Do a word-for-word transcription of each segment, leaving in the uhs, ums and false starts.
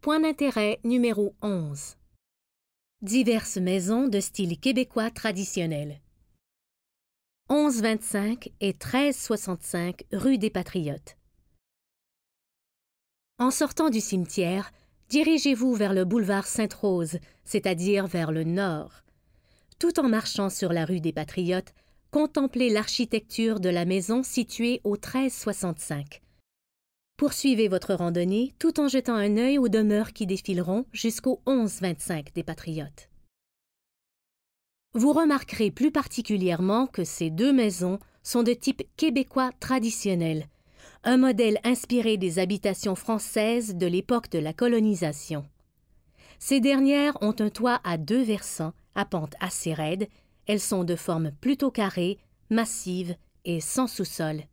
Point d'intérêt numéro onze. Diverses maisons de style québécois traditionnel. onze vingt-cinq et treize soixante-cinq rue des Patriotes. En sortant du cimetière, dirigez-vous vers le boulevard Sainte-Rose, c'est-à-dire vers le nord. Tout en marchant sur la rue des Patriotes, contemplez l'architecture de la maison située au treize soixante-cinq. Poursuivez votre randonnée tout en jetant un œil aux demeures qui défileront jusqu'au onze vingt-cinq des Patriotes. Vous remarquerez plus particulièrement que ces deux maisons sont de type québécois traditionnel, un modèle inspiré des habitations françaises de l'époque de la colonisation. Ces dernières ont un toit à deux versants, à pente assez raide. Elles sont de forme plutôt carrée, massive et sans sous-sol.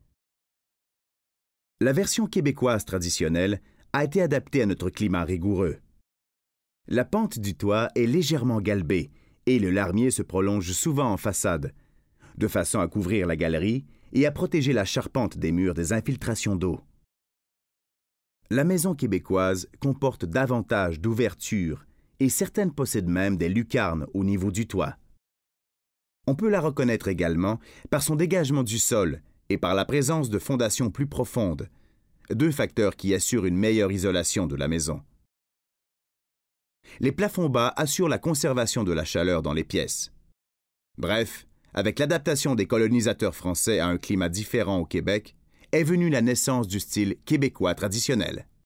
La version québécoise traditionnelle a été adaptée à notre climat rigoureux. La pente du toit est légèrement galbée et le larmier se prolonge souvent en façade, de façon à couvrir la galerie et à protéger la charpente des murs des infiltrations d'eau. La maison québécoise comporte davantage d'ouvertures et certaines possèdent même des lucarnes au niveau du toit. On peut la reconnaître également par son dégagement du sol et par la présence de fondations plus profondes, deux facteurs qui assurent une meilleure isolation de la maison. Les plafonds bas assurent la conservation de la chaleur dans les pièces. Bref, avec l'adaptation des colonisateurs français à un climat différent au Québec, est venue la naissance du style québécois traditionnel.